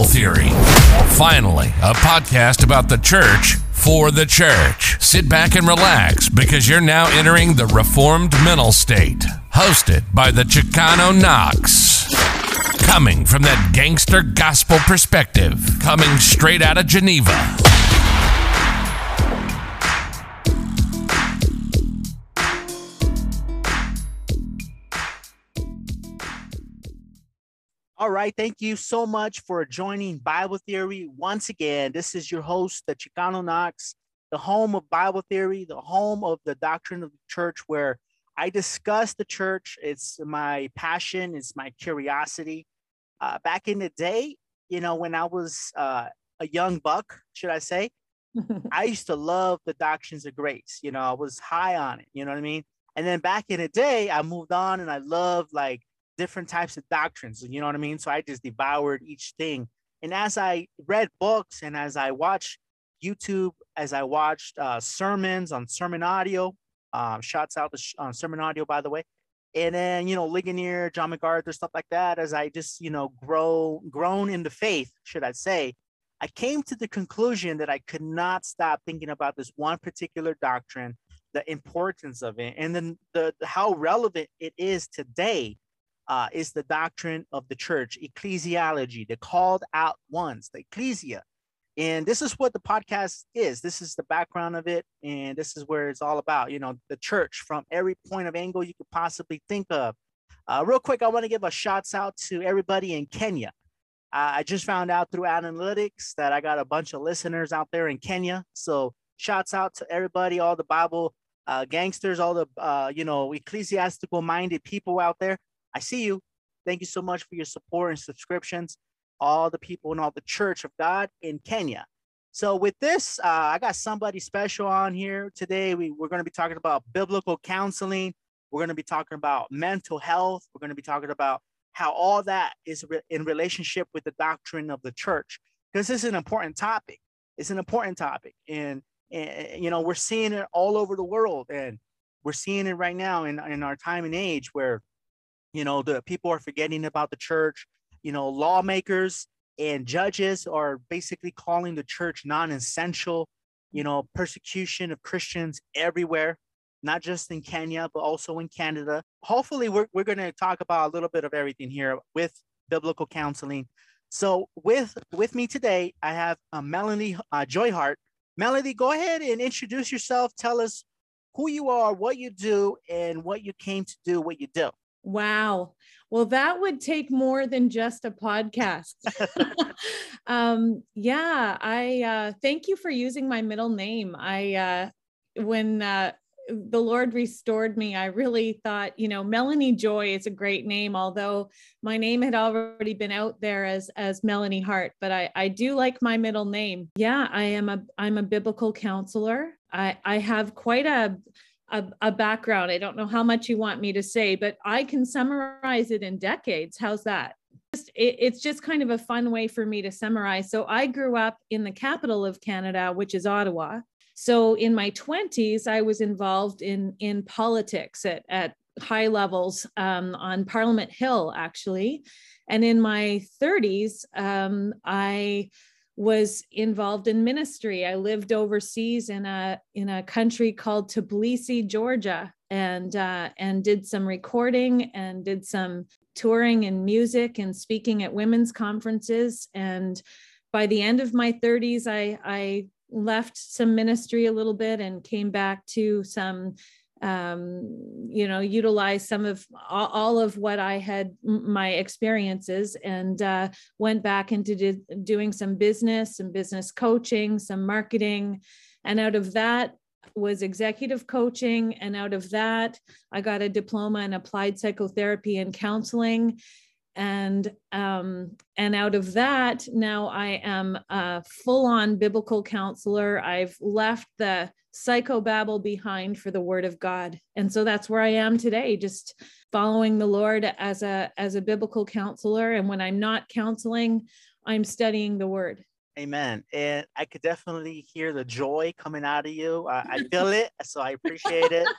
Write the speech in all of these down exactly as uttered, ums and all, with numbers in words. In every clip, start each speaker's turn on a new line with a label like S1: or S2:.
S1: Theory. Finally, a podcast about the church for the church. Sit back and relax because you're now entering the Reformed mental state. Hosted by the Chicano Knox. Coming from that gangster gospel perspective. Coming straight out of Geneva.
S2: All right, thank you so much for joining Bible Theory once again. This is your host, the Chicano Knox, the home of Bible Theory, the home of the doctrine of the church, where I discuss the church. It's my passion, it's my curiosity. Uh, back in the day, you know, when I was uh, a young buck, should I say, I used to love the doctrines of grace. You know, I was high on it, you know what I mean? And then back in the day, I moved on and I loved like different types of doctrines, you know what I mean? So I just devoured each thing. And as I read books and as I watched YouTube, as I watched uh, sermons on Sermon Audio, um, shouts out to uh, Sermon Audio, by the way. And then, you know, Ligonier, John MacArthur, stuff like that. As I just, you know, grow, grown in the faith, should I say, I came to the conclusion that I could not stop thinking about this one particular doctrine, the importance of it, and then the how relevant it is today. Uh, is the doctrine of the church, ecclesiology, the called out ones, the ecclesia. And this is what the podcast is. This is the background of it. And this is where it's all about, you know, the church from every point of angle you could possibly think of. Uh, real quick, I want to give a shouts out to everybody in Kenya. Uh, I just found out through analytics that I got a bunch of listeners out there in Kenya. So shouts out to everybody, all the Bible uh, gangsters, all the, uh, you know, ecclesiastical minded people out there. I see you. Thank you so much for your support and subscriptions, all the people in all the Church of God in Kenya. So with this, uh, I got somebody special on here today. We, we're going to be talking about biblical counseling. We're going to be talking about mental health. We're going to be talking about how all that is re- in relationship with the doctrine of the church, because this is an important topic. It's an important topic. And, and, you know, we're seeing it all over the world. And we're seeing it right now in, in our time and age where, you know, the people are forgetting about the church. You know, lawmakers and judges are basically calling the church non-essential. You know, persecution of Christians everywhere, not just in Kenya, but also in Canada. Hopefully, we're, we're going to talk about a little bit of everything here with biblical counseling. So with, with me today, I have uh, Melanie uh, Joyhart. Melanie, go ahead and introduce yourself. Tell us who you are, what you do, and what you came to do, what you do.
S3: Wow. Well, that would take more than just a podcast. um, yeah, I uh, thank you for using my middle name. I, uh, when uh, the Lord restored me, I really thought, you know, Melanie Joy is a great name, although my name had already been out there as, as Melanie Hart, but I, I do like my middle name. Yeah, I am a, I'm a biblical counselor. I, I have quite a, A, a background. I don't know how much you want me to say, but I can summarize it in decades. How's that? It, it's just kind of a fun way for me to summarize. So I grew up in the capital of Canada, which is Ottawa. So in my twenties, I was involved in, in politics at, at high levels um, on Parliament Hill, actually. And in my thirties, um, I was involved in ministry. I lived overseas in a in a country called Tbilisi, Georgia, and uh, and did some recording and did some touring and music and speaking at women's conferences. And by the end of my thirties, I I left some ministry a little bit and came back to some um, you know, utilize some of all, all of what I had, my experiences, and uh, went back into do, doing some business, some business coaching, some marketing. And out of that was executive coaching. And out of that, I got a diploma in applied psychotherapy and counseling. And um, and out of that, now I am a full-on biblical counselor. I've left the psychobabble behind for the Word of God. And so that's where I am today, just following the Lord as a as a biblical counselor. And when I'm not counseling, I'm studying the Word.
S2: Amen. And I could definitely hear the joy coming out of you. Uh, I feel it, so I appreciate it.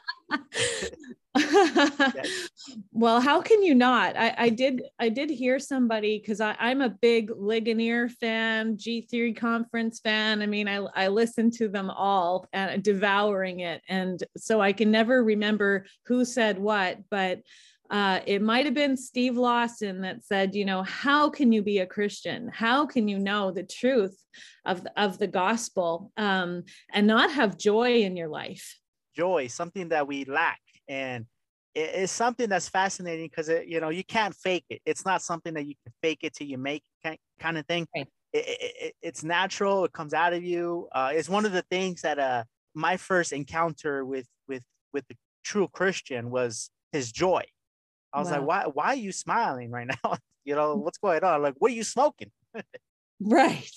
S3: Yes. Well, how can you not? I, I did I did hear somebody, because I'm a big Ligonier fan, G three conference fan. I mean, I, I listen to them all, and devouring it. And so I can never remember who said what, but Uh, it might have been Steve Lawson that said, you know, how can you be a Christian? How can you know the truth of, of the gospel um, and not have joy in your life?
S2: Joy, something that we lack. And it, it's something that's fascinating because, you know, you can't fake it. It's not something that you can fake it till you make it kind of thing. Right. It, it, it's natural. It comes out of you. Uh, it's one of the things that uh, my first encounter with, with, with the true Christian was his joy. I was wow. like, why, why are you smiling right now? You know, what's going on? Like, what are you smoking?
S3: Right.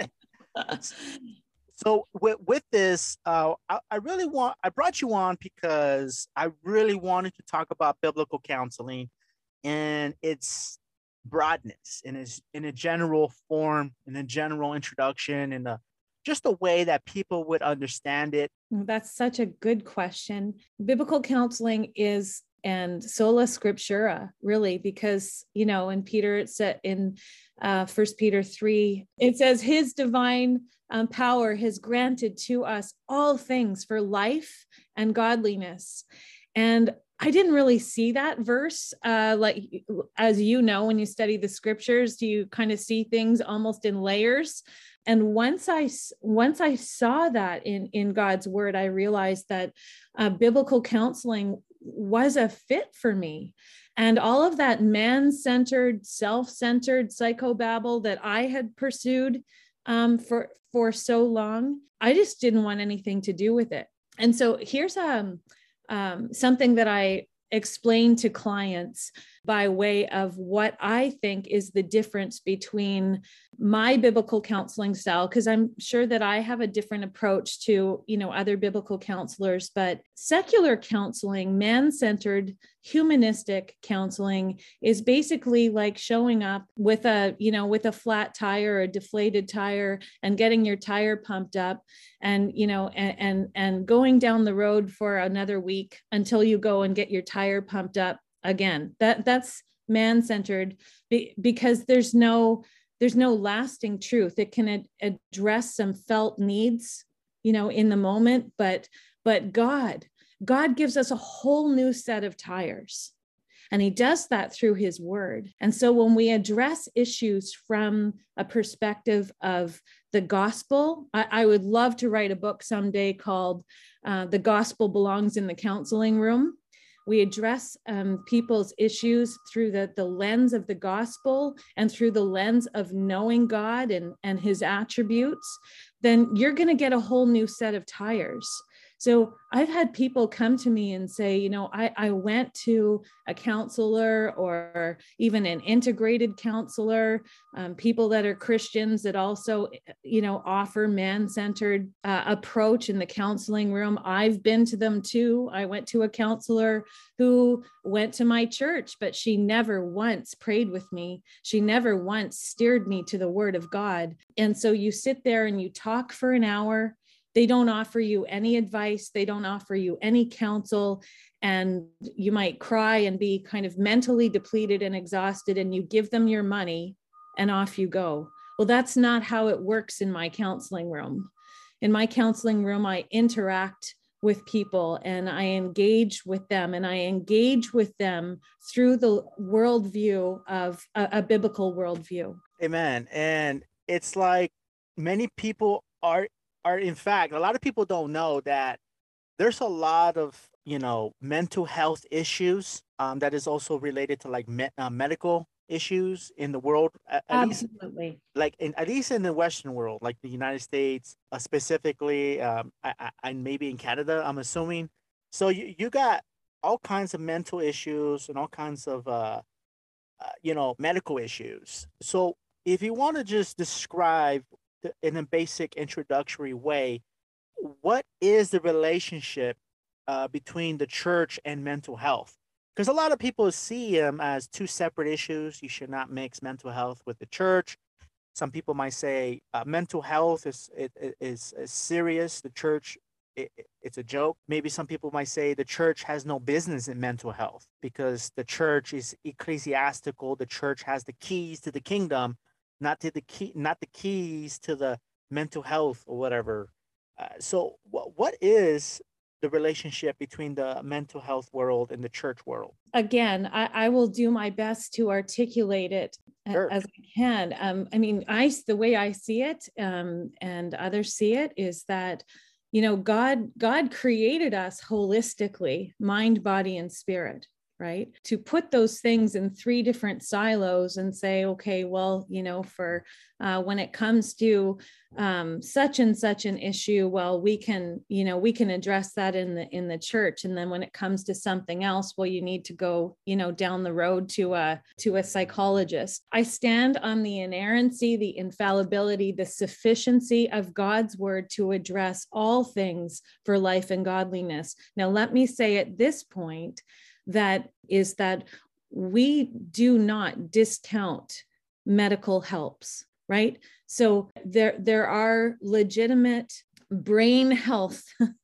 S2: So with, with this, uh, I, I really want, I brought you on because I really wanted to talk about biblical counseling and its broadness in its, in a general form, in a general introduction, and a, just a way that people would understand it.
S3: That's such a good question. Biblical counseling is and sola scriptura, really, because, you know, in Peter, it said in uh, First Peter three, it says his divine um, power has granted to us all things for life and godliness. And I didn't really see that verse. Uh, like, as you know, when you study the scriptures, you kind of see things almost in layers. And once I, once I saw that in, in God's word, I realized that uh, biblical counseling was a fit for me. And all of that man-centered, self-centered psychobabble that I had pursued um, for, for so long, I just didn't want anything to do with it. And so here's um, um, something that I explain to clients by way of what I think is the difference between my biblical counseling style, because I'm sure that I have a different approach to, you know, other biblical counselors, but secular counseling, man-centered, humanistic counseling is basically like showing up with a, you know, with a flat tire or a deflated tire and getting your tire pumped up and, you know, and, and, and going down the road for another week until you go and get your tire pumped up again. That that's man-centered be, because there's no, there's no lasting truth. It can ad- address some felt needs, you know, in the moment, but, but God, God gives us a whole new set of tires. And he does that through his word. And so when we address issues from a perspective of the gospel, I, I would love to write a book someday called uh, The Gospel Belongs in the Counseling Room. We address um, people's issues through the, the lens of the gospel and through the lens of knowing God and, and his attributes, then you're going to get a whole new set of tires. So I've had people come to me and say, you know, I, I went to a counselor or even an integrated counselor, um, people that are Christians that also, you know, offer man-centered uh, approach in the counseling room. I've been to them too. I went to a counselor who went to my church, but she never once prayed with me. She never once steered me to the word of God. And so you sit there and you talk for an hour. They don't offer you any advice. They don't offer you any counsel. And you might cry and be kind of mentally depleted and exhausted, and you give them your money and off you go. Well, that's not how it works in my counseling room. In my counseling room, I interact with people and I engage with them, and I engage with them through the worldview of a, a biblical worldview.
S2: Amen. And it's like many people are are in fact, a lot of people don't know that there's a lot of, you know, mental health issues um, that is also related to like me- uh, medical issues in the world. At, at
S3: Absolutely.
S2: Least, like in, at least in the Western world, like the United States, uh, specifically, um, I, I, I maybe in Canada, I'm assuming. So you, you got all kinds of mental issues and all kinds of, uh, uh, you know, medical issues. So if you want to just describe in a basic introductory way, what is the relationship uh, between the church and mental health? Because a lot of people see them as two separate issues. You should not mix mental health with the church. Some people might say uh, mental health is, it, it is is serious. The church, it, it's a joke. Maybe some people might say the church has no business in mental health because the church is ecclesiastical. The church has the keys to the kingdom, not to the key, not the keys to the mental health or whatever. Uh, so, what what is the relationship between the mental health world and the church world?
S3: Again, I, I will do my best to articulate it
S2: Sure.
S3: as I can. Um, I mean, I the way I see it, um, and others see it, is that, you know, God God created us holistically, mind, body, and spirit. Right? To put those things in three different silos and say, okay, well, you know, for uh, when it comes to um, such and such an issue, well, we can, you know, we can address that in the in the church. And then when it comes to something else, well, you need to go, you know, down the road to a to a psychologist. I stand on the inerrancy, the infallibility, the sufficiency of God's word to address all things for life and godliness. Now, let me say at this point, that is that we do not discount medical helps, right? So there, there are legitimate brain health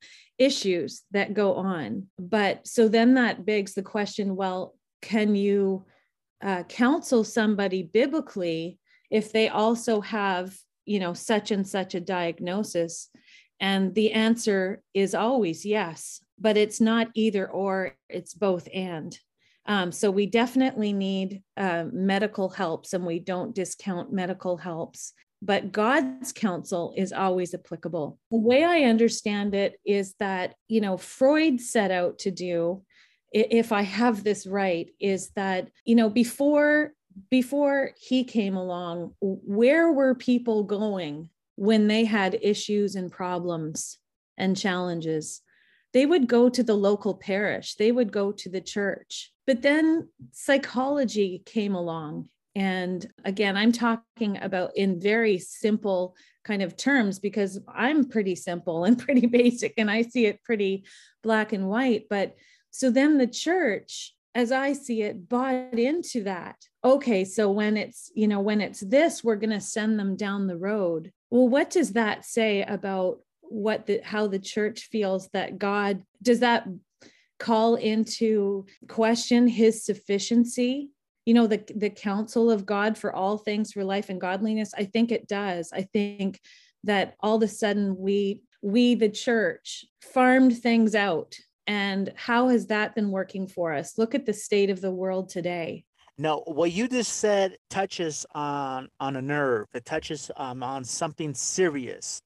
S3: issues that go on. But so then that begs the question, well, can you uh, counsel somebody biblically if they also have, you know, such and such a diagnosis? And the answer is always yes, but it's not either or, it's both and. Um, so we definitely need uh, medical helps, and we don't discount medical helps, but God's counsel is always applicable. The way I understand it is that, you know, Freud set out to do, if I have this right, is that, you know, before, before he came along, where were people going when they had issues and problems and challenges? They would go to the local parish, they would go to the church. But then psychology came along. And again, I'm talking about in very simple kind of terms because I'm pretty simple and pretty basic, and I see it pretty black and white. But so then the church, as I see it, bought into that. Okay, so when it's, you know, when it's this, we're going to send them down the road. Well, what does that say about what the, how the church feels that God, does that call into question his sufficiency? You know, the, the counsel of God for all things for life and godliness? I think it does. I think that all of a sudden we, we, the church, farmed things out. And how has that been working for us? Look at the state of the world today.
S2: No, what you just said touches on on a nerve. It touches um, on something serious,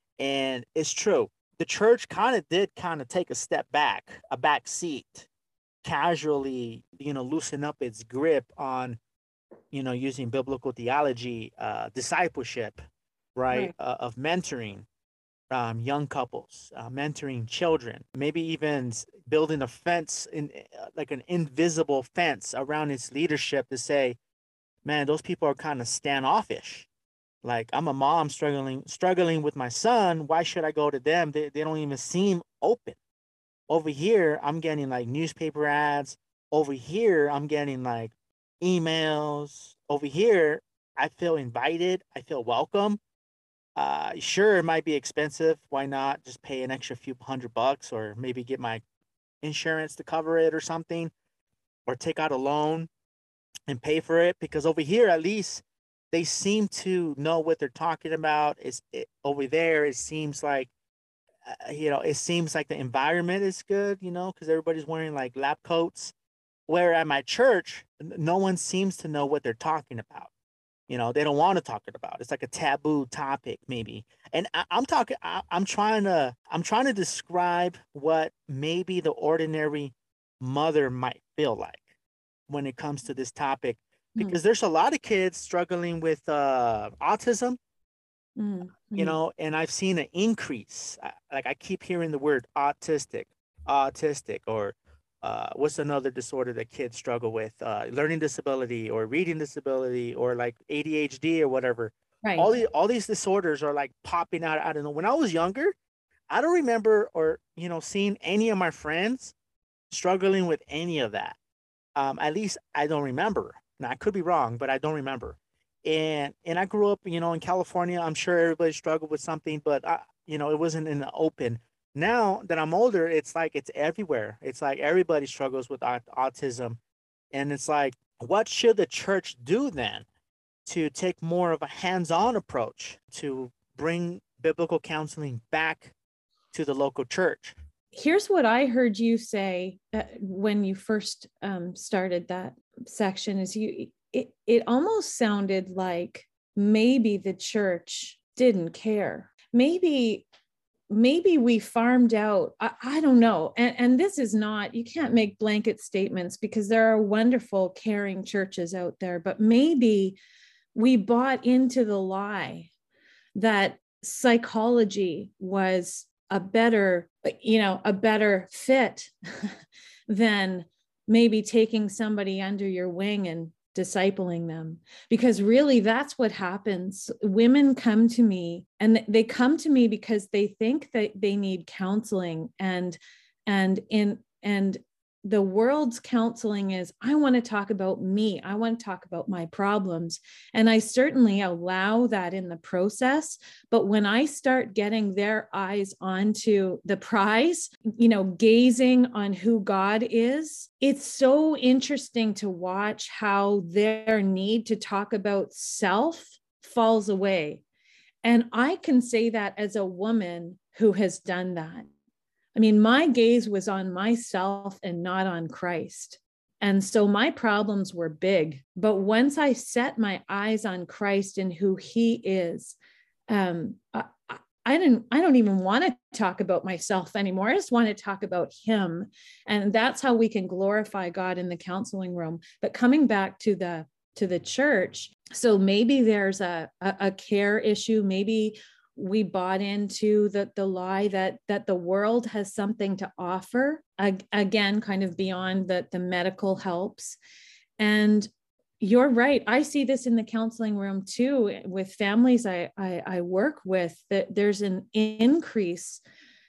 S2: and it's true. The church kind of did kind of take a step back, a back seat, casually, you know, loosen up its grip on, you know, using biblical theology, uh, discipleship, right,
S3: Right.
S2: Uh, of mentoring um, young couples, uh, mentoring children, maybe even s- building a fence in uh, like an invisible fence around its leadership to say, man, those people are kind of standoffish. Like, I'm a mom struggling struggling with my son. Why should I go to them? They, they don't even seem open. Over here, I'm getting like newspaper ads. Over here, I'm getting like emails. Over here, I feel invited. I feel welcome. Uh, sure, it might be expensive. Why not just pay an extra few hundred bucks, or maybe get my insurance to cover it or something, or take out a loan and pay for it? Because over here, at least, they seem to know what they're talking about. Is it, over there, it seems like, uh, you know, it seems like the environment is good, you know, because everybody's wearing like lab coats. Where at my church, n- no one seems to know what they're talking about. You know, they don't want to talk it about. It's like a taboo topic, maybe. And I, I'm talking. I, I'm trying to. I'm trying to describe what maybe the ordinary mother might feel like when it comes to this topic,
S3: Mm,
S2: because there's a lot of kids struggling with uh, autism.
S3: mm,
S2: You
S3: mm.
S2: know, and I've seen an increase. I- Like, I keep hearing the word autistic, autistic, or uh, what's another disorder that kids struggle with? Uh, learning disability or reading disability or like A D H D or whatever.
S3: Right.
S2: All the all these disorders are like popping out. I don't know. When I was younger, I don't remember or you know seeing any of my friends struggling with any of that. Um, at least I don't remember. Now I could be wrong, but I don't remember. And and I grew up, you know, in California. I'm sure everybody struggled with something, but I, you know, it wasn't in the open. Now that I'm older, it's like it's everywhere. It's like everybody struggles with aut- autism, and it's like, what should the church do then to take more of a hands-on approach to bring biblical counseling back to the local church?
S3: Here's what I heard you say uh, when you first um, started that section is you, it, it almost sounded like maybe the church didn't care. Maybe, maybe we farmed out, I, I don't know. And, and this is not, you can't make blanket statements because there are wonderful, caring churches out there, but maybe we bought into the lie that psychology was a better, you know, a better fit than maybe taking somebody under your wing and discipling them. Because really that's what happens. Women come to me and they come to me because they think that they need counseling, and, and in, and the world's counseling is, I want to talk about me. I want to talk about my problems. And I certainly allow that in the process. But when I start getting their eyes onto the prize, you know, gazing on who God is, it's so interesting to watch how their need to talk about self falls away. And I can say that as a woman who has done that. I mean, my gaze was on myself and not on Christ. And so my problems were big. But once I set my eyes on Christ and who he is, um, I, I didn't, I don't even want to talk about myself anymore. I just want to talk about him. And that's how we can glorify God in the counseling room. But coming back to the, to the church, so maybe there's a, a, a care issue. Maybe we bought into the, the lie that, that the world has something to offer, again, kind of beyond the, the medical helps. And you're right. I see this in the counseling room too, with families I, I, I work with, that there's an increase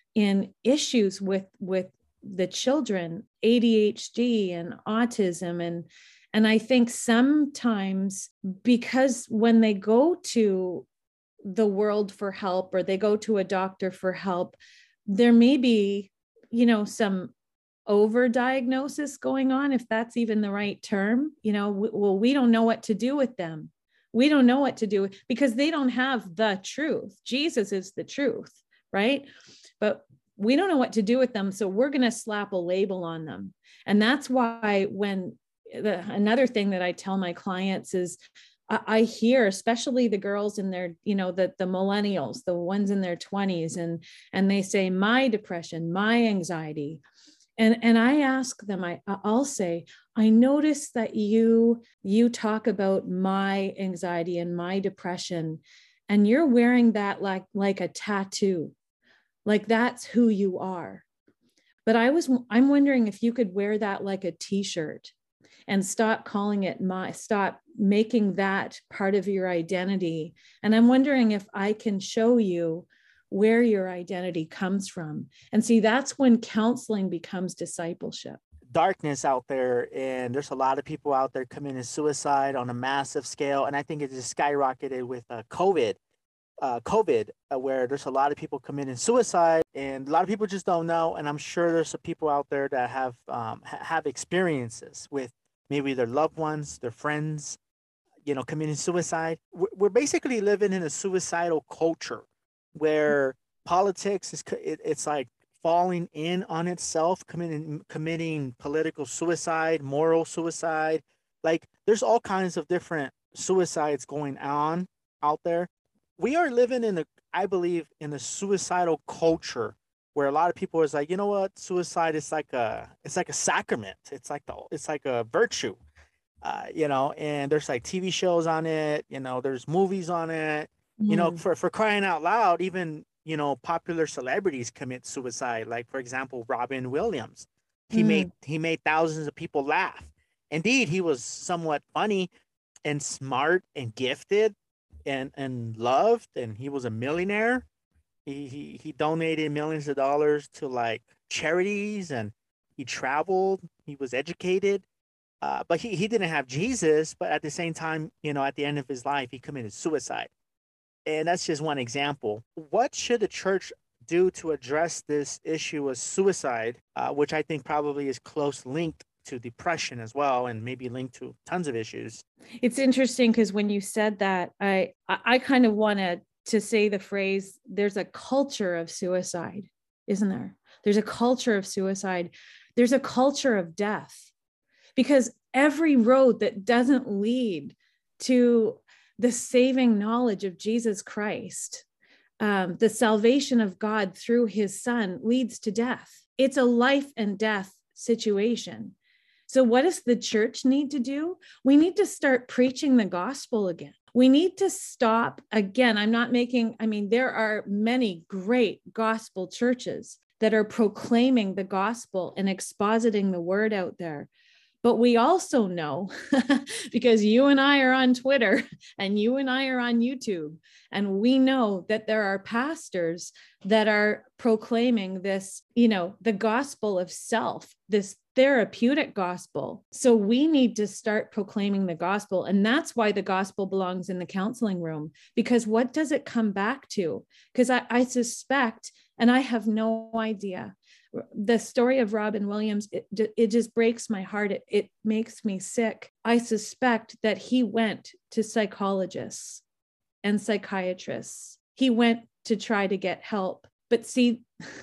S3: in issues with, with the children, A D H D and autism. And, and I think sometimes because when they go to the world for help, or they go to a doctor for help, there may be, you know, some overdiagnosis going on, if that's even the right term. You know, w- well, we don't know what to do with them. We don't know what to do because they don't have the truth. Jesus is the truth, right? But we don't know what to do with them. So we're going to slap a label on them. And that's why when the, another thing that I tell my clients is, I hear, especially the girls in their, you know, the, the millennials, the ones in their twenties, and, and they say, my depression, my anxiety. And, and I ask them, I, I'll say, I notice that you, you talk about my anxiety and my depression, and you're wearing that like, like a tattoo, like that's who you are. But I was, I'm wondering if you could wear that like a t-shirt and stop calling it my, stop making that part of your identity. And I'm wondering if I can show you where your identity comes from. And see, that's when counseling becomes discipleship.
S2: Darkness out there, and there's a lot of people out there committing suicide on a massive scale. And I think it just skyrocketed with uh, COVID, uh, COVID, uh, where there's a lot of people committing suicide, and a lot of people just don't know. And I'm sure there's some people out there that have um, ha- have experiences with maybe their loved ones, their friends, you know, committing suicide. We're basically living in a suicidal culture where politics is, it's like falling in on itself, committing, committing political suicide, moral suicide. Like there's all kinds of different suicides going on out there. We are living in a, I believe, in a suicidal culture where a lot of people is like, you know what, suicide is like a, it's like a sacrament. It's like the, it's like a virtue, uh, you know. And there's like T V shows on it. You know, there's movies on it. Mm. You know, for for crying out loud, even you know, popular celebrities commit suicide. Like for example, Robin Williams. He mm. made he made thousands of people laugh. Indeed, he was somewhat funny and smart and gifted and and loved, and he was a millionaire. He, he he donated millions of dollars to like charities, and he traveled. He was educated. Uh, but he, he didn't have Jesus, but at the same time, you know, at the end of his life, he committed suicide. And that's just one example. What should the church do to address this issue of suicide, uh, which I think probably is close linked to depression as well, and maybe linked to tons of issues?
S3: It's interesting because when you said that, I I, I kind of wanted to say the phrase, there's a culture of suicide, isn't there? There's a culture of suicide. There's a culture of death, because every road that doesn't lead to the saving knowledge of Jesus Christ, um, the salvation of God through his son, leads to death. It's a life and death situation. So what does the church need to do? We need to start preaching the gospel again. We need to stop, again, I'm not making, I mean, there are many great gospel churches that are proclaiming the gospel and expositing the word out there. But we also know, because you and I are on Twitter and you and I are on YouTube, and we know that there are pastors that are proclaiming this, you know, the gospel of self, this therapeutic gospel. So we need to start proclaiming the gospel. And that's why the gospel belongs in the counseling room, because what does it come back to? Because I, I suspect, and I have no idea, the story of Robin Williams, it, it just breaks my heart. It, it makes me sick. I suspect that he went to psychologists and psychiatrists. He went to try to get help. But see,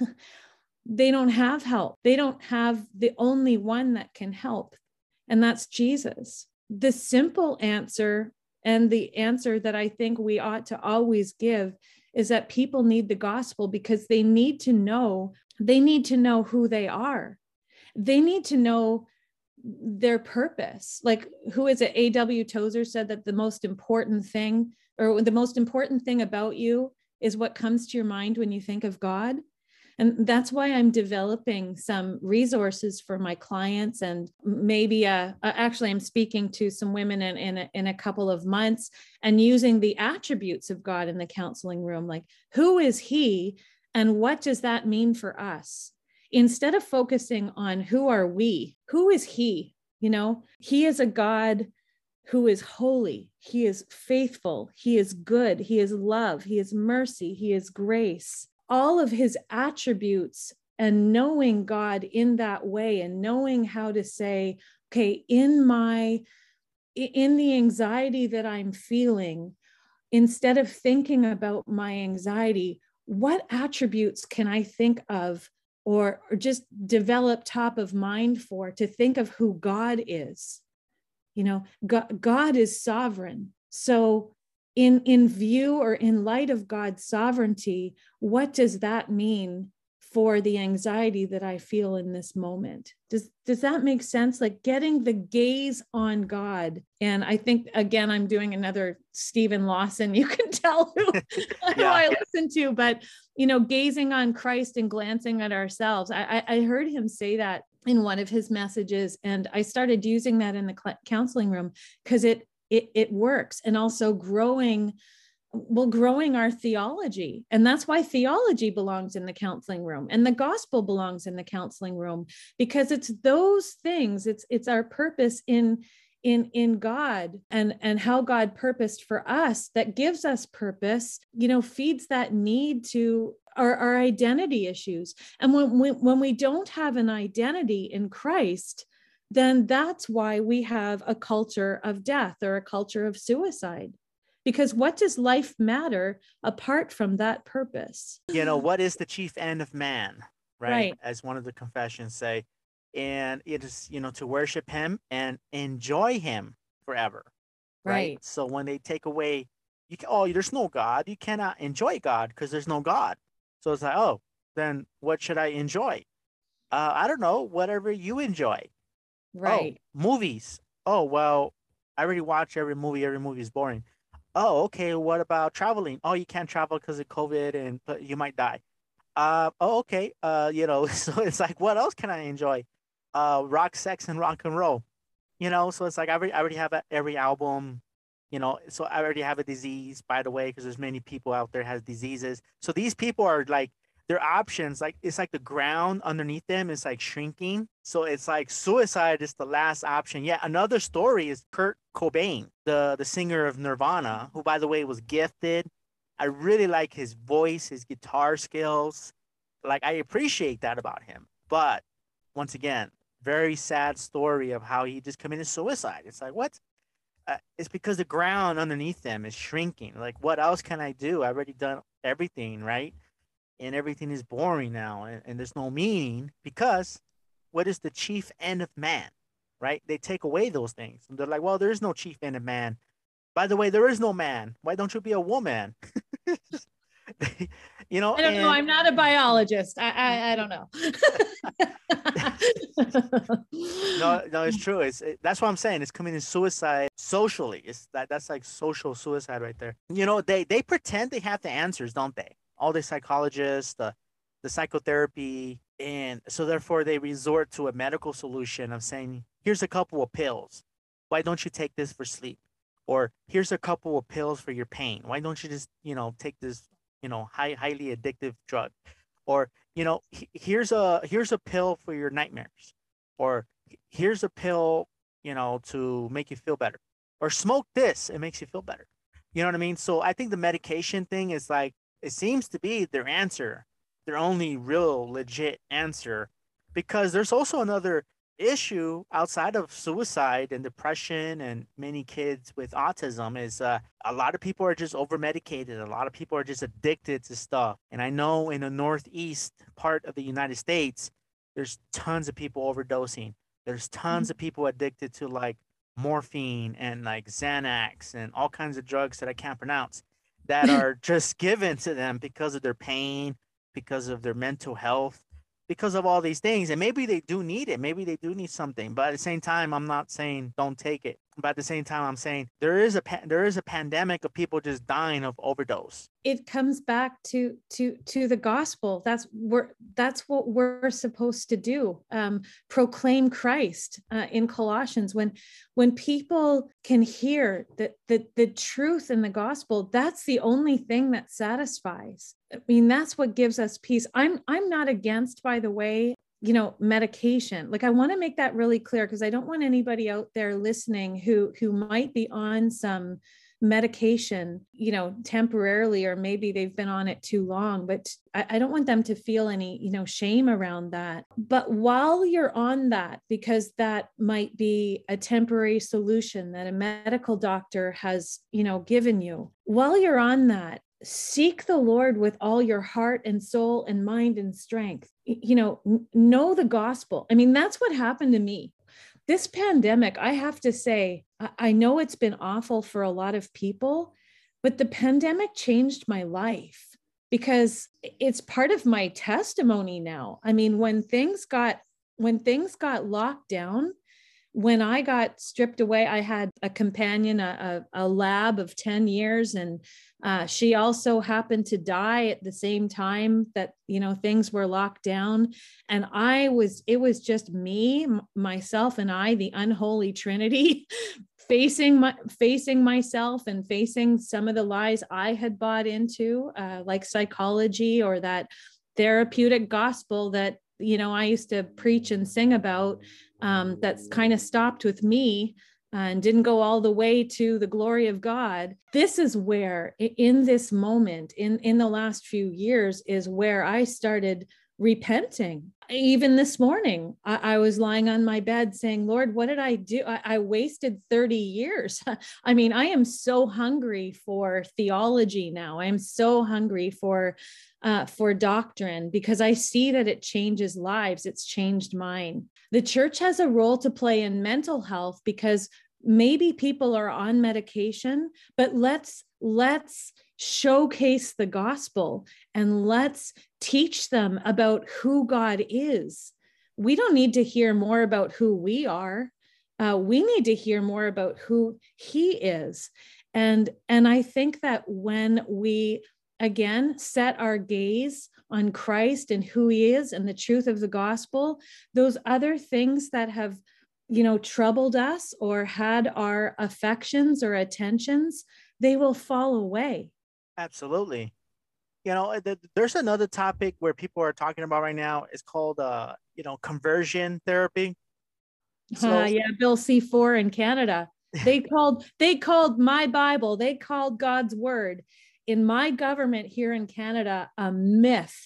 S3: they don't have help. They don't have the only one that can help, and that's Jesus. The simple answer, and the answer that I think we ought to always give, is that people need the gospel because they need to know They need to know who they are. They need to know their purpose. Like, who is it? A W Tozer said that the most important thing, or the most important thing about you, is what comes to your mind when you think of God. And that's why I'm developing some resources for my clients. And maybe, uh, actually, I'm speaking to some women in, in, a, in a couple of months, and using the attributes of God in the counseling room. Like, who is he? And what does that mean for us? Instead of focusing on who are we, who is he? You know, he is a God who is holy. He is faithful. He is good. He is love. He is mercy. He is grace. All of his attributes, and knowing God in that way, and knowing how to say, okay, in my, in the anxiety that I'm feeling, instead of thinking about my anxiety, what attributes can I think of, or, or just develop top of mind for, to think of who God is? You know, God, God is sovereign. So in, in view, or in light of God's sovereignty, what does that mean for the anxiety that I feel in this moment? Does, does that make sense? Like, getting the gaze on God. And I think, again, I'm doing another Stephen Lawson. You can tell who,
S2: Yeah.
S3: who I listen to, but, you know, gazing on Christ and glancing at ourselves. I, I, I heard him say that in one of his messages, and I started using that in the counseling room because it, it, it works. And also growing well, growing our theology. And that's why theology belongs in the counseling room, and the gospel belongs in the counseling room, because it's those things. It's, it's our purpose in, in, in God, and, and how God purposed for us, that gives us purpose, you know, feeds that need to our, our identity issues. And when we, when we don't have an identity in Christ, then that's why we have a culture of death, or a culture of suicide. Because what does life matter apart from that purpose?
S2: You know, what is the chief end of man, right?
S3: Right.
S2: As one of the confessions say. And it is, you know, to worship him and enjoy him forever, right?
S3: Right.
S2: So when they take away, you can, oh, there's no God. You cannot enjoy God because there's no God. So it's like, oh, then what should I enjoy? Uh, I don't know, whatever you enjoy.
S3: Right.
S2: Oh, movies. Oh, well, I already watch every movie. Every movie is boring. Oh, okay. What about traveling? Oh, you can't travel because of COVID and you might die. Uh, oh, okay. Uh, you know, so it's like, what else can I enjoy? Uh, rock, sex, and rock and roll. You know, so it's like I already, I already have a, every album. You know, so I already have a disease, by the way, because there's many people out there has diseases. So these people are like, their options, like it's like the ground underneath them is like shrinking. So it's like suicide is the last option. Yeah, another story is Kurt Cobain, the the singer of Nirvana, who by the way was gifted. I really like his voice, his guitar skills. Like I appreciate that about him. But once again, very sad story of how he just committed suicide. It's like, what? Uh, it's because the ground underneath them is shrinking. Like, what else can I do? I've already done everything, right? And everything is boring now, and, and there's no meaning, because what is the chief end of man, right? They take away those things. And they're like, well, there is no chief end of man. By the way, there is no man. Why don't you be a woman? You know,
S3: I don't
S2: and,
S3: know. I'm not a biologist. I I, I don't know.
S2: no, no, it's true. It's it, that's what I'm saying. It's committing suicide socially. It's that that's like social suicide right there. You know, they they pretend they have the answers, don't they? All the psychologists, the the psychotherapy, and so therefore they resort to a medical solution of saying, here's a couple of pills. Why don't you take this for sleep? Or here's a couple of pills for your pain. Why don't you just, you know, take this, you know, high, highly addictive drug? Or, you know, here's a here's a pill for your nightmares. Or here's a pill, you know, to make you feel better. Or smoke this, it makes you feel better. You know what I mean? So I think the medication thing is like, it seems to be their answer, their only real legit answer, because there's also another issue outside of suicide and depression and many kids with autism is uh, a lot of people are just over medicated. A lot of people are just addicted to stuff. And I know in the Northeast part of the United States, there's tons of people overdosing. There's tons mm-hmm. of people addicted to like morphine and like Xanax and all kinds of drugs that I can't pronounce that are just given to them because of their pain, because of their mental health, because of all these things. And maybe they do need it. Maybe they do need something. But at the same time, I'm not saying don't take it. But at the same time, I'm saying there is a pa- there is a pandemic of people just dying of overdose.
S3: It comes back to to to the gospel. That's we're that's what we're supposed to do. Um, proclaim Christ uh, in Colossians. When when people can hear that the the truth in the gospel, that's the only thing that satisfies. I mean, that's what gives us peace. I'm I'm not against, by the way, you know, medication. Like I want to make that really clear, because I don't want anybody out there listening who who might be on some medication, you know, temporarily, or maybe they've been on it too long, but I, I don't want them to feel any, you know, shame around that. But while you're on that, because that might be a temporary solution that a medical doctor has, you know, given you, while you're on that, seek the Lord with all your heart and soul and mind and strength. You know, n- know the gospel. I mean, that's what happened to me. This pandemic, I have to say, I, I know it's been awful for a lot of people, but the pandemic changed my life because it's part of my testimony now. I mean, when things got, when things got locked down, when I got stripped away, I had a companion, a, a, a lab of ten years, and uh, she also happened to die at the same time that, you know, things were locked down. And I was, it was just me, m- myself, and I, the unholy trinity, facing my, facing myself and facing some of the lies I had bought into, uh, like psychology or that therapeutic gospel that, you know, I used to preach and sing about. Um, that's kind of stopped with me and didn't go all the way to the glory of God. This is where, in this moment, in, in the last few years, is where I started repenting. Even this morning, I, I was lying on my bed saying, Lord, what did I do? I, I wasted thirty years. I mean, I am so hungry for theology now. I'm so hungry for Uh, for doctrine, because I see that it changes lives. It's changed mine. The church has a role to play in mental health, because maybe people are on medication, but let's let's showcase the gospel and let's teach them about who God is. We don't need to hear more about who we are. Uh, we need to hear more about who He is. And, and I think that when we again, set our gaze on Christ and who He is and the truth of the gospel, those other things that have, you know, troubled us or had our affections or attentions, they will fall away.
S2: Absolutely. You know, th- there's another topic where people are talking about right now. It's called, uh, you know, conversion therapy.
S3: Uh,
S2: So
S3: yeah, Bill C four in Canada. They called they called my Bible, they called God's word in my government here in Canada a myth.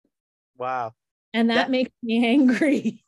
S2: wow,
S3: And that
S2: that
S3: makes me angry.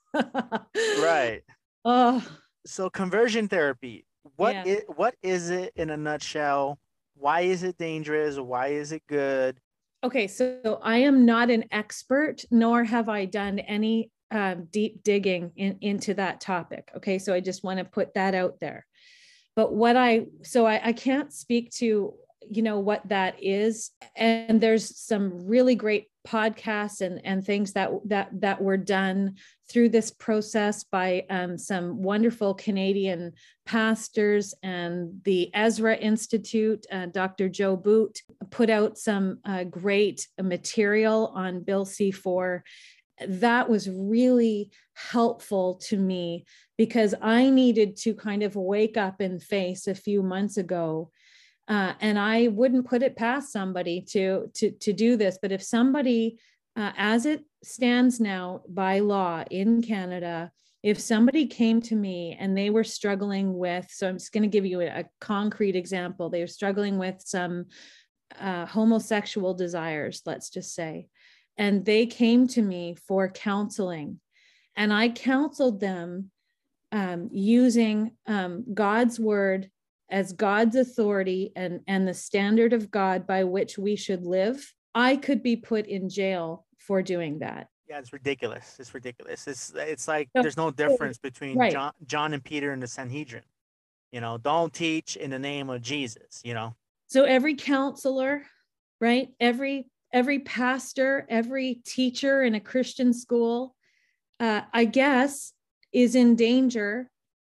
S2: right.
S3: Oh,
S2: So conversion therapy, what
S3: yeah.
S2: is what is it in a nutshell? Why is it dangerous? Why is it good?
S3: Okay, so I am not an expert, nor have I done any um, deep digging in, into that topic. Okay, so I just want to put that out there. But what I, so I, I can't speak to, you know, what that is. And there's some really great podcasts and, and things that, that, that were done through this process by um, some wonderful Canadian pastors, and the Ezra Institute. uh, Doctor Joe Boot put out some uh, great material on Bill C four. That was really helpful to me because I needed to kind of wake up and face a few months ago. Uh, and I wouldn't put it past somebody to, to, to do this. But if somebody, uh, as it stands now by law in Canada, if somebody came to me and they were struggling with, so I'm just going to give you a, a concrete example. They were struggling with some uh, homosexual desires, let's just say, and they came to me for counseling, and I counseled them um, using um, God's word as God's authority and, and the standard of God by which we should live. I could be put in jail for doing that.
S2: Yeah, it's ridiculous. It's ridiculous. It's it's like
S3: So,
S2: there's no difference between
S3: right.
S2: John John and Peter and the Sanhedrin. You know, don't teach in the name of Jesus, you know.
S3: So every counselor, right? Every every pastor, every teacher in a Christian school, uh, I guess, is in danger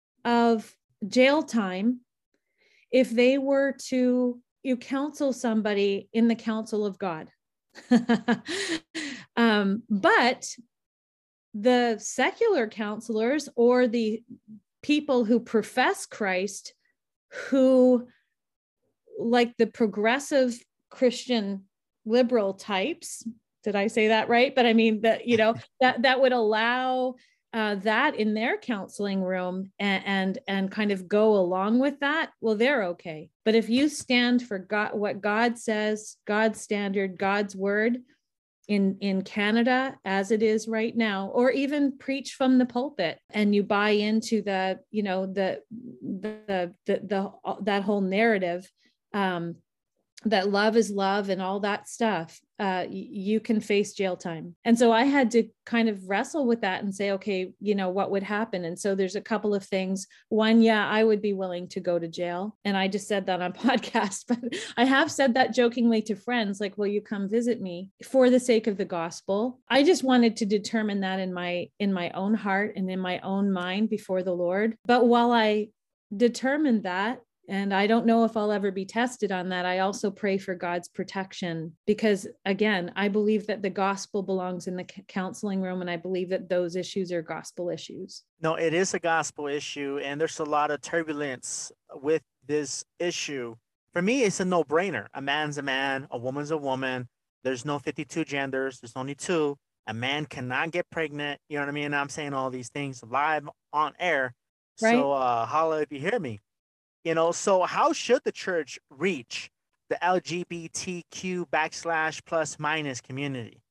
S3: of jail time if they were to you counsel somebody in the counsel of God. um, but the secular counselors, or the people who profess Christ, who, like the progressive Christian liberal types, did I say that right? But I mean that, you know, that that would allow uh, that in their counseling room, and, and and kind of go along with that. Well, they're okay. But if you stand for God, what God says, God's standard, God's word in in Canada as it is right now, or even preach from the pulpit, and you buy into the, you know, the the the, the that whole narrative, um, that love is love and all that stuff, uh, you can face jail time. And so I had to kind of wrestle with that and say, okay, you know, what would happen? And so there's a couple of things. One, yeah, I would be willing to go to jail. And I just said that on podcast, but I have said that jokingly to friends, like, will you come visit me for the sake of the gospel? I just wanted to determine that in my, in my own heart and in my own mind before the Lord. But while I determined that, and I don't know if I'll ever be tested on that, I also pray for God's protection, because again, I believe that the gospel belongs in the counseling room, and I believe that those issues are gospel issues.
S2: No, it is a gospel issue, and there's a lot of turbulence with this issue. For me, it's a no-brainer. A man's a man, a woman's a woman. There's no fifty-two genders. There's only two. A man cannot get pregnant. You know what I mean? I'm saying all these things live on air.
S3: Right.
S2: So uh, holla if you hear me. You know, so how should the church reach the L G B T Q backslash plus minus community?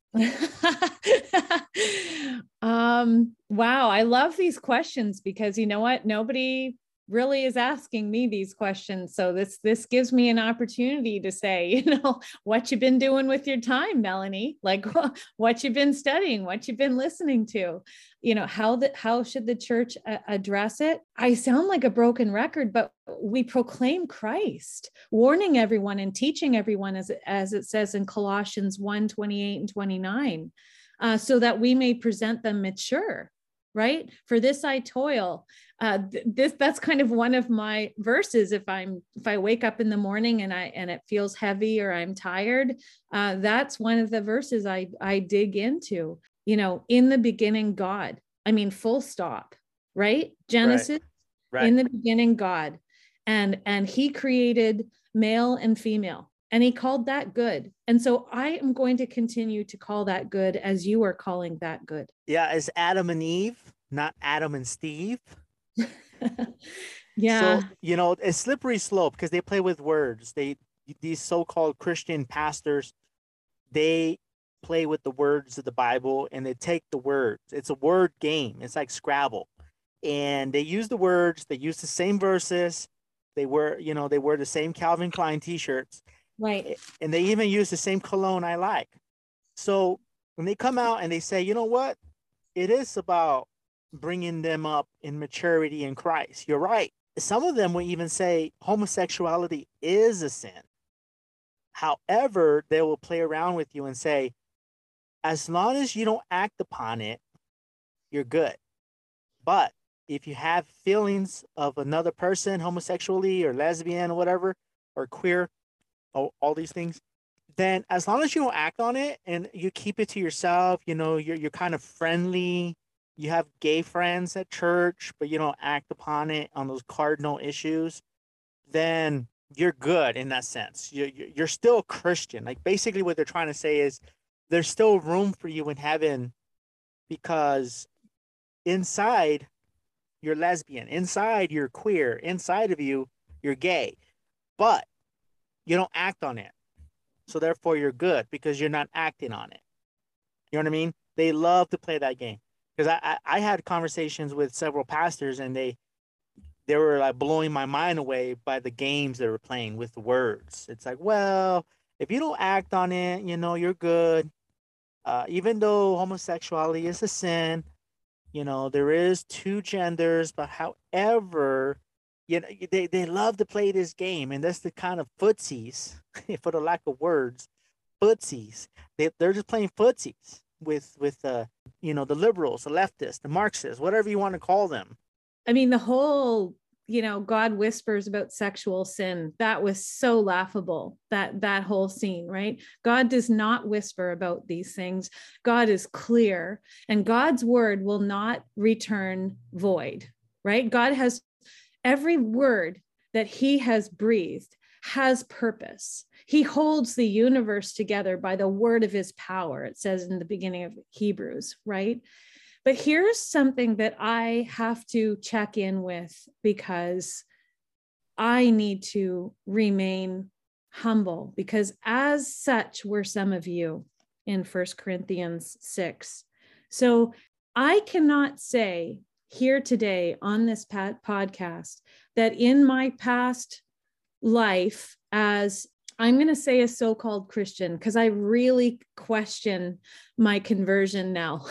S3: um, wow. I love these questions because you know what? Nobody really is asking me these questions. So this, this gives me an opportunity to say, you know, what you've been doing with your time, Melanie, like what you've been studying, what you've been listening to, you know, how that, how should the church a- address it? I sound like a broken record, but we proclaim Christ, warning everyone and teaching everyone, as, as it says in Colossians one, twenty-eight and twenty-nine, uh, so that we may present them mature. Right? For this I toil. Uh, th- this that's kind of one of my verses. If I'm if I wake up in the morning and I and it feels heavy or I'm tired, uh, that's one of the verses I I dig into. You know, in the beginning, God. I mean, full stop. Right? Genesis.
S2: Right. Right.
S3: In the beginning, God, and and He created male and female. And he called that good. And so I am going to continue to call that good as you are calling that good.
S2: Yeah, it's Adam and Eve, not Adam and Steve.
S3: Yeah.
S2: So, you know, a slippery slope because they play with words. They these so-called Christian pastors, they play with the words of the Bible and they take the words. It's a word game. It's like Scrabble. And they use the words, they use the same verses. They wear, you know, they wear the same Calvin Klein t-shirts.
S3: Right.
S2: And they even use the same cologne I like. So when they come out and they say, you know what, it is about bringing them up in maturity in Christ. You're right. Some of them will even say homosexuality is a sin. However, they will play around with you and say, as long as you don't act upon it, you're good. But if you have feelings of another person, homosexually or lesbian or whatever, or queer, all, all these things, then as long as you don't act on it and you keep it to yourself, you know, you're you're kind of friendly, you have gay friends at church, but you don't act upon it on those cardinal issues, then you're good in that sense. You're, you're still a Christian. Like basically what they're trying to say is there's still room for you in heaven because inside you're lesbian, inside you're queer, inside of you, you're gay, but you don't act on it. So therefore you're good because you're not acting on it. You know what I mean? They love to play that game. Because I, I, I had conversations with several pastors and they they were like blowing my mind away by the games they were playing with the words. It's like, well, if you don't act on it, you know, you're good. Uh, even though homosexuality is a sin, you know, there is two genders, but however, you know, they, they love to play this game, and that's the kind of footsies, for the lack of words, footsies. They, they're just playing footsies with, with uh, you know, the liberals, the leftists, the Marxists, whatever you want to call them.
S3: I mean, the whole, you know, God whispers about sexual sin. That was so laughable, that, that whole scene, right? God does not whisper about these things. God is clear, and God's word will not return void, right? God has every word that he has breathed has purpose. He holds the universe together by the word of his power. It says in the beginning of Hebrews, right? But here's something that I have to check in with because I need to remain humble, because as such were some of you in First Corinthians six. So I cannot say here today on this podcast that in my past life as, I'm going to say, a so-called Christian, because I really question my conversion now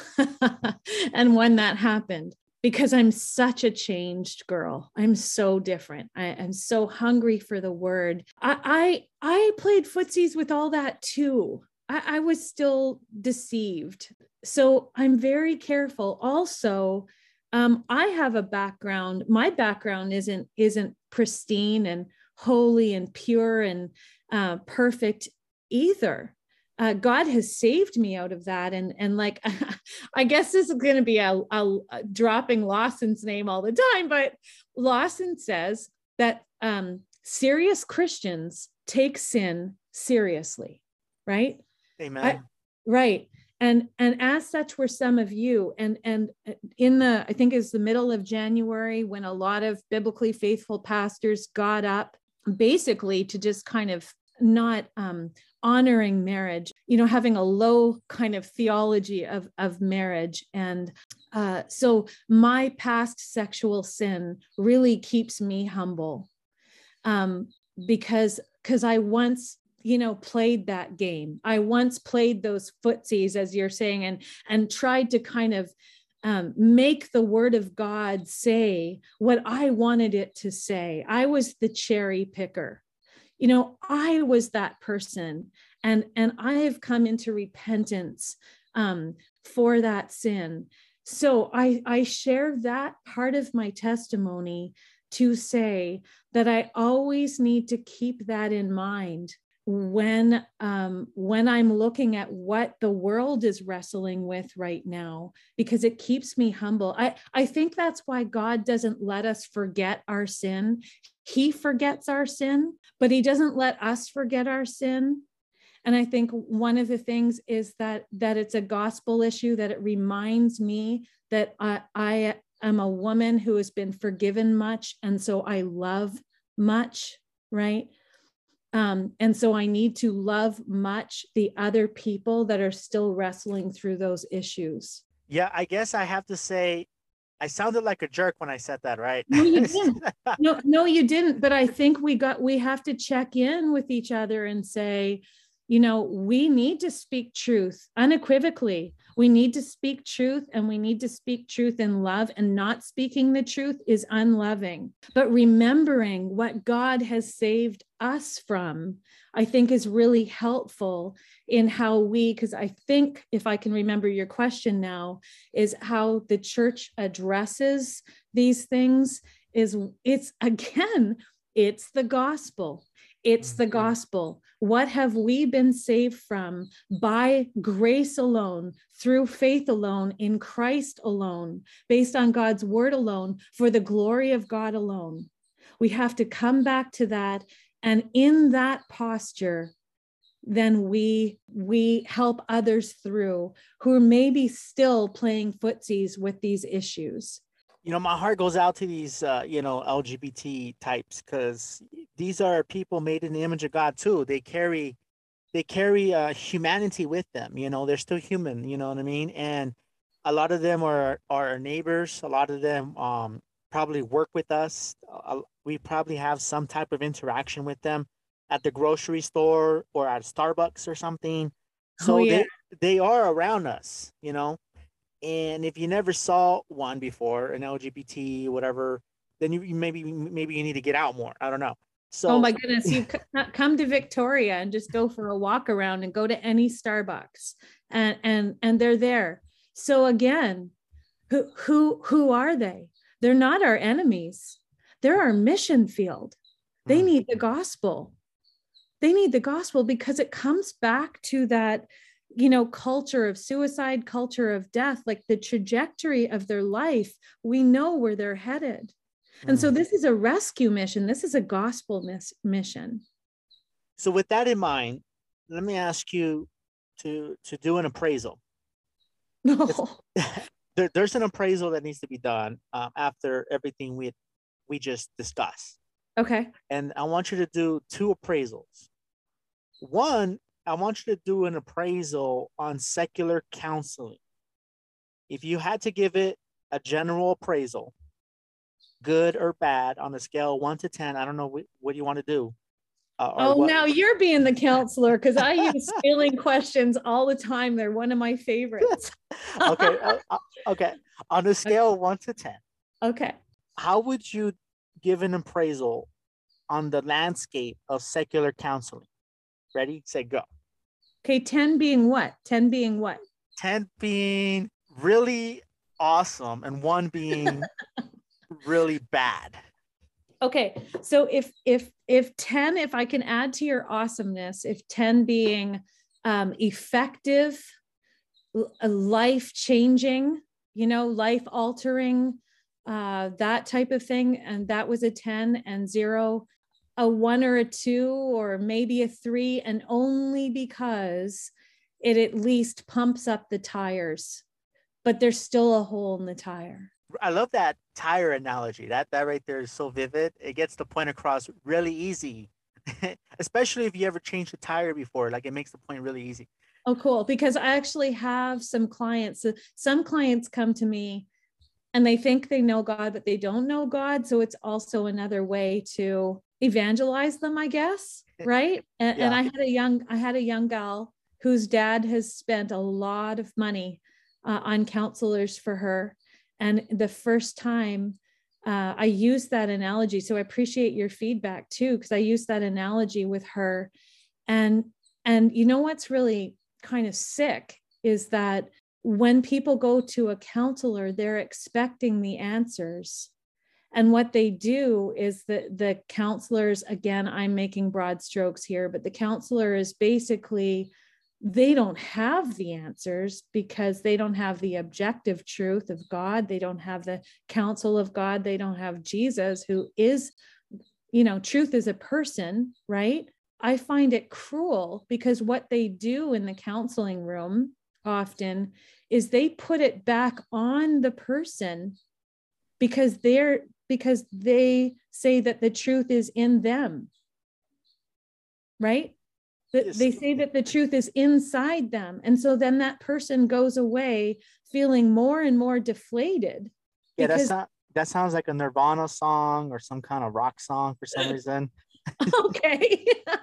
S3: and when that happened, because I'm such a changed girl. I'm so different. I am so hungry for the word. I I, I played footsies with all that too. I, I was still deceived. So I'm very careful. Also, um, I have a background. My background isn't isn't pristine and holy and pure and uh, perfect either. Uh, God has saved me out of that. And, and like, I guess this is going to be a, a, a dropping Lawson's name all the time, but Lawson says that um, serious Christians take sin seriously, right?
S2: Amen.
S3: I, right. And, and as such were some of you. And, and in the, I think it's the middle of January, when a lot of biblically faithful pastors got up basically to just kind of not um, honoring marriage, you know, having a low kind of theology of, of marriage. And uh, so my past sexual sin really keeps me humble um, because, because I once, you know, played that game. I once played those footsies, as you're saying, and, and tried to kind of um, make the word of God say what I wanted it to say. I was the cherry picker. You know, I was that person, and, and I have come into repentance um, for that sin. So I, I share that part of my testimony to say that I always need to keep that in mind when um, when I'm looking at what the world is wrestling with right now, because it keeps me humble. I, I think that's why God doesn't let us forget our sin. He forgets our sin, but he doesn't let us forget our sin. And I think one of the things is that that it's a gospel issue, that it reminds me that I, I am a woman who has been forgiven much, and so I love much, right? Um, and so I need to love much the other people that are still wrestling through those issues.
S2: Yeah, I guess I have to say, I sounded like a jerk when I said that, right?
S3: No, you didn't. No, no, you didn't. But I think we got, we have to check in with each other and say, you know, we need to speak truth unequivocally. We need to speak truth, and we need to speak truth in love, and not speaking the truth is unloving. But remembering what God has saved us from, I think is really helpful in how we, because I think if I can remember your question now, is how the church addresses these things is it's again, it's the gospel. It's the gospel. What have we been saved from? By grace alone, through faith alone, in Christ alone, based on God's word alone, for the glory of God alone. We have to come back to that. And in that posture, then we, we help others through who are maybe still playing footsies with these issues.
S2: You know, my heart goes out to these, uh, you know, L G B T types, because these are people made in the image of God too. They carry, they carry uh, humanity with them. You know, they're still human. You know what I mean? And a lot of them are, are our neighbors. A lot of them um, probably work with us. Uh, we probably have some type of interaction with them at the grocery store or at Starbucks or something. So
S3: Oh, yeah.
S2: they, they are around us, you know. And if you never saw one before, an L G B T, whatever, then you, you maybe maybe you need to get out more. I don't know. So,
S3: oh my goodness, you come to Victoria and just go for a walk around and go to any Starbucks, and and and they're there. So again, who who who are they? They're not our enemies. They're our mission field. They need the gospel. They need the gospel because it comes back to that, you know, culture of suicide, culture of death, like the trajectory of their life. We know where they're headed. And mm. so this is a rescue mission. This is a gospel mis- mission.
S2: So with that in mind, let me ask you to, to do an appraisal.
S3: No.
S2: there, there's an appraisal that needs to be done um, after everything we, we just discussed.
S3: Okay.
S2: And I want you to do two appraisals. One, I want you to do an appraisal on secular counseling. If you had to give it a general appraisal, good or bad, on a scale of one to ten, I don't know what, what you want to do. Uh,
S3: oh,
S2: what...
S3: now you're being the counselor, because I use feeling questions all the time. They're one of my favorites.
S2: okay. uh, okay. On a scale of one to ten.
S3: Okay.
S2: How would you give an appraisal on the landscape of secular counseling? Ready, say, go.
S3: Okay, ten being what? ten being what?
S2: ten being really awesome and one being really bad.
S3: Okay, so if if if ten, if I can add to your awesomeness, if ten being um, effective, life-changing, you know, life-altering, uh, that type of thing, and that was a ten, and zero, a one or a two, or maybe a three, and only because it at least pumps up the tires, but there's still a hole in the tire.
S2: I love that tire analogy. That that right there is so vivid. It gets the point across really easy, especially if you ever changed the tire before. Like, it makes the point really easy.
S3: Oh, cool. Because I actually have some clients. Some clients come to me and they think they know God, but they don't know God. So it's also another way to evangelize them, I guess. Right. And, yeah. and I had a young, I had a young gal whose dad has spent a lot of money uh, on counselors for her. And the first time uh, I used that analogy, so I appreciate your feedback too, because I used that analogy with her. And, and you know what's really kind of sick is that when people go to a counselor, they're expecting the answers. And what they do is that the counselors, again, I'm making broad strokes here, but the counselor is basically, they don't have the answers because they don't have the objective truth of God. They don't have the counsel of God. They don't have Jesus, who is, you know, truth is a person, right? I find it cruel because what they do in the counseling room often is they put it back on the person because they're because they say that the truth is in them, right? That
S2: Yes.
S3: they say that the truth is inside them. And so then that person goes away feeling more and more deflated.
S2: Yeah,
S3: because,
S2: that's not, that sounds like a Nirvana song or some kind of rock song for some reason.
S3: okay.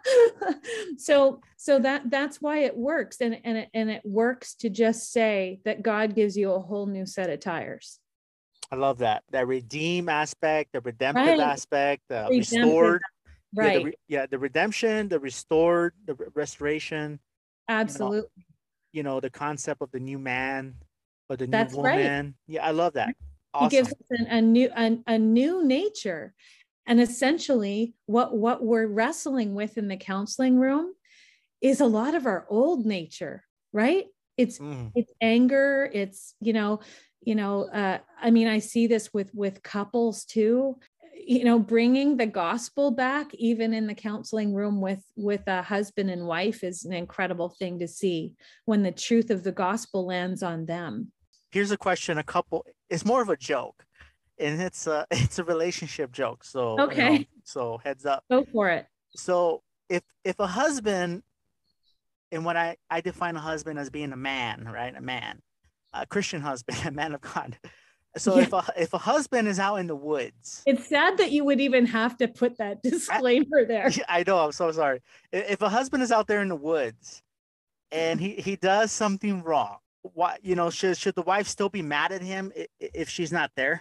S3: so so that that's why it works. And, and, it, and it works to just say that God gives you a whole new set of tires.
S2: I love that. That redeem aspect, the redemptive
S3: Right.
S2: aspect, the
S3: Redemptive.
S2: restored.
S3: Right.
S2: Yeah the, re, yeah, the redemption, the restored, the re- restoration.
S3: Absolutely.
S2: You know, you know, the concept of the new man or the new
S3: That's
S2: woman.
S3: right.
S2: Yeah, I love that.
S3: He
S2: Awesome.
S3: gives us an, a new a, a new nature. And essentially what, what we're wrestling with in the counseling room is a lot of our old nature, right? It's
S2: Mm.
S3: it's anger, it's, you know, you know, uh, I mean, I see this with with couples too, you know, bringing the gospel back, even in the counseling room with with a husband and wife, is an incredible thing to see when the truth of the gospel lands on them.
S2: Here's a question. A couple, it's more of a joke, and it's a it's a relationship joke. So
S3: Okay,
S2: you know, so heads up.
S3: go for it.
S2: So if if a husband, and what I I define a husband as being a man, right? A man, a Christian husband, a man of God. So
S3: Yeah.
S2: if a if a husband is out in the woods,
S3: It's sad that you would even have to put that disclaimer there.
S2: I know, I'm so sorry. If a husband is out there in the woods and he he does something wrong, why, you know, should should the wife still be mad at him if she's not there?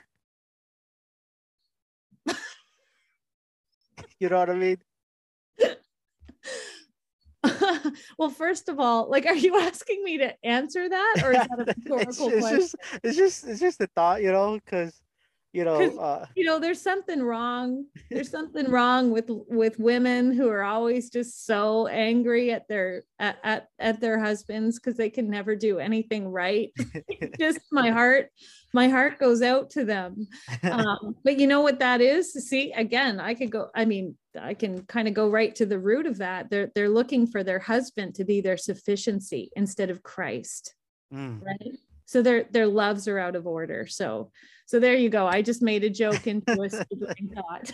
S2: You know what I mean?
S3: Well, first of all, like, are you asking me to answer that, or is that a rhetorical
S2: it's, it's
S3: question?
S2: just it's just it's just a thought, you know, because you know, uh,
S3: you know, there's something wrong. There's something wrong with with women who are always just so angry at their at at, at their husbands because they can never do anything right. Just my heart, my heart goes out to them. Um, but you know what that is? See, again, I could go. I mean, I can kind of go right to the root of that. They're they're looking for their husband to be their sufficiency instead of Christ,
S2: mm.
S3: right? So their their loves are out of order. So so there you go. I just made a joke into a sobering thought.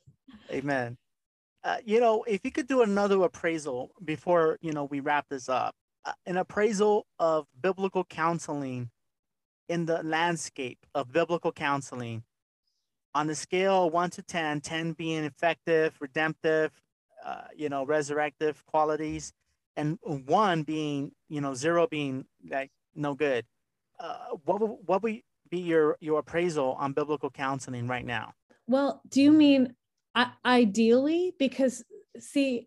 S2: Amen. Uh, you know, if you could do another appraisal before, you know, we wrap this up, uh, an appraisal of biblical counseling in the landscape of biblical counseling on the scale of one to ten, ten being effective, redemptive, uh, you know, resurrective qualities, and one being, you know, zero being like no good. Uh, what would, what would be your, your appraisal on biblical counseling right now?
S3: Well, do you mean uh, ideally? Because see,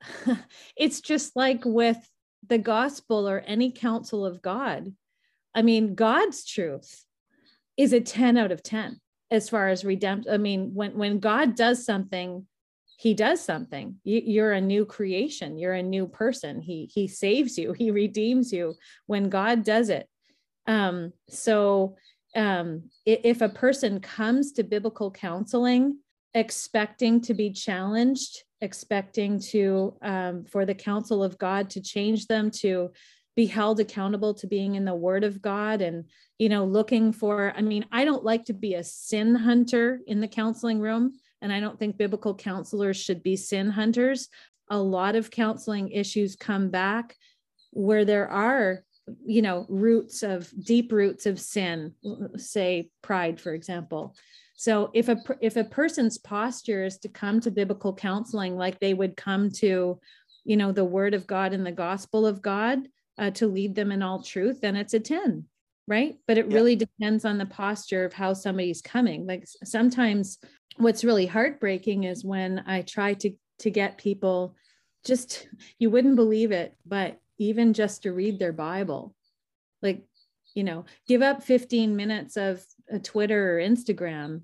S3: it's just like with the gospel or any counsel of God. I mean, God's truth is a ten out of ten as far as redemption. I mean, when, when God does something, he does something. You, you're a new creation. You're a new person. He, he saves you. He redeems you when God does it. Um, so um, if a person comes to biblical counseling expecting to be challenged, expecting to um, for the counsel of God to change them, to be held accountable to being in the Word of God, and you know, looking for, I mean, I don't like to be a sin hunter in the counseling room, and I don't think biblical counselors should be sin hunters. A lot of counseling issues come back where there are, you know, roots of deep roots of sin, say pride, for example. So if a if a person's posture is to come to biblical counseling like they would come to, you know, the Word of God and the gospel of God uh, to lead them in all truth, then it's a ten, right? But it
S2: Yeah.
S3: really depends on the posture of how somebody's coming. Like sometimes what's really heartbreaking is when I try to to get people just, you wouldn't believe it, but even just to read their Bible, like, you know, give up fifteen minutes of a Twitter or Instagram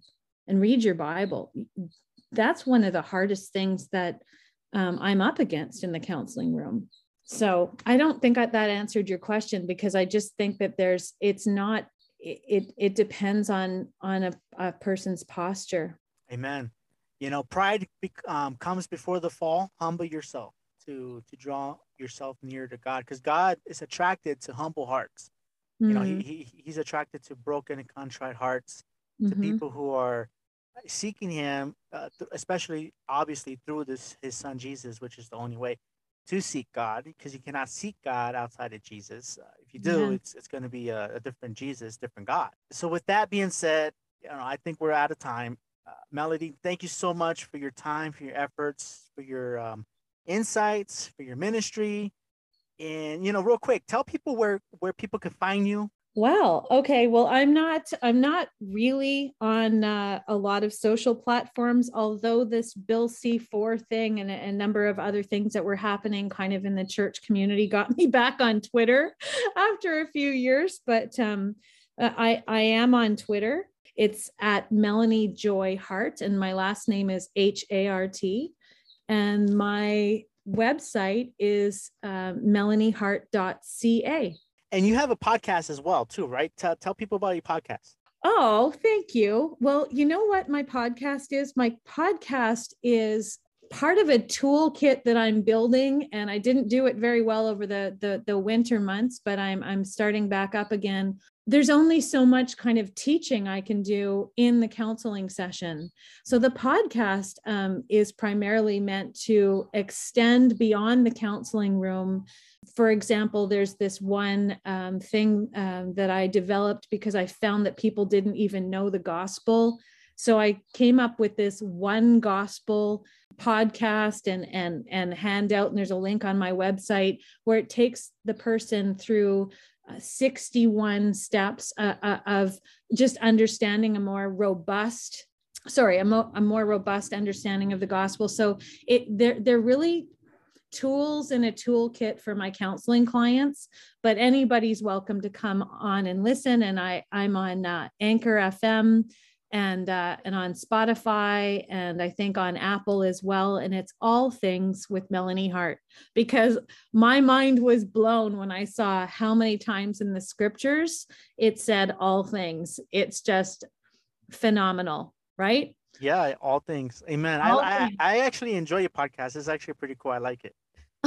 S3: and read your Bible. That's one of the hardest things that um, I'm up against in the counseling room. So I don't think that answered your question, because I just think that there's, it's not, it, it depends on, on a, a person's posture.
S2: Amen. You know, pride um, comes before the fall. Humble yourself to, to draw yourself near to God, because God is attracted to humble hearts. Mm-hmm. You know, he, he he's attracted to broken and contrite hearts, to mm-hmm. people who are seeking him, uh, th- especially obviously through this, his son, Jesus, which is the only way to seek God, because you cannot seek God outside of Jesus. Uh, if you do, yeah. it's it's going to be a, a different Jesus, different God. So with that being said, you know, I think we're out of time. Uh, Melody, thank you so much for your time, for your efforts, for your um, insights, for your ministry. And, you know, real quick, tell people where, where people can find you.
S3: Wow. Okay. Well, I'm not, I'm not really on uh, a lot of social platforms, although this Bill C four thing and a, a number of other things that were happening kind of in the church community got me back on Twitter after a few years. But um, I, I am on Twitter. It's at Melanie Joy Hart, and my last name is H A R T. And my website is uh, melanie hart dot c a.
S2: And you have a podcast as well, too, right? Tell, tell people about your podcast.
S3: Oh, thank you. Well, you know what my podcast is? My podcast is part of a toolkit that I'm building, and I didn't do it very well over the, the, the winter months, but I'm, I'm starting back up again. There's only so much kind of teaching I can do in the counseling session. So the podcast um, is primarily meant to extend beyond the counseling room. For example, there's this one um, thing um, that I developed because I found that people didn't even know the gospel. So I came up with this one gospel podcast and, and, and handout, and there's a link on my website where it takes the person through Uh, sixty-one steps uh, uh, of just understanding a more robust, sorry, a, mo- a more robust understanding of the gospel. So it they're, they're really tools in a toolkit for my counseling clients, but anybody's welcome to come on and listen. And I, I'm on uh, Anchor F M and uh, and on Spotify, and I think on Apple as well. And it's all things with Melanie Hart, because my mind was blown when I saw how many times in the scriptures it said all things. It's just phenomenal, right?
S2: Yeah, all things. Amen. All I, things. I I actually enjoy your podcast. It's actually pretty cool. I like it.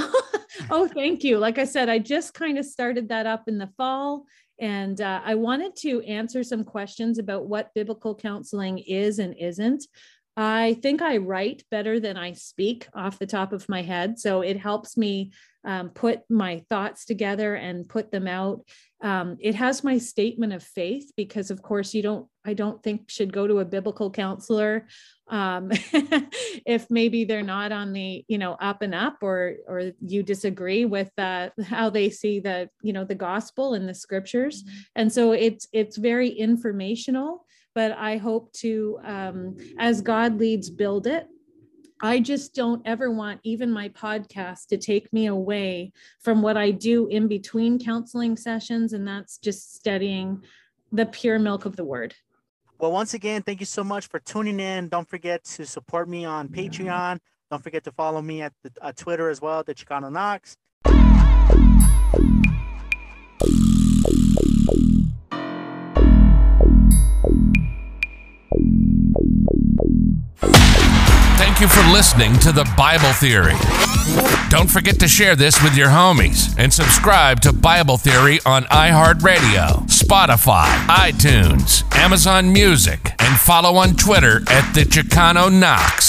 S3: Oh, thank you. Like I said, I just kind of started that up in the fall. And uh, I wanted to answer some questions about what biblical counseling is and isn't. I think I write better than I speak off the top of my head. So it helps me um, put my thoughts together and put them out. Um, it has my statement of faith, because of course you don't, I don't think should go to a biblical counselor um, if maybe they're not on the, you know, up and up, or, or you disagree with uh, how they see the, you know, the gospel and the scriptures. Mm-hmm. And so it's, it's very informational, but I hope to, um, as God leads, build it. I just don't ever want even my podcast to take me away from what I do in between counseling sessions. And that's just studying the pure milk of the word.
S2: Well, once again, thank you so much for tuning in. Don't forget to support me on Patreon. Don't forget to follow me at the, uh, Twitter as well, the Chicano Knox.
S1: Thank you for listening to The Bible Theory. Don't forget to share this with your homies and subscribe to Bible Theory on iHeartRadio, Spotify, iTunes, Amazon Music, and follow on Twitter at the Chicano Knox.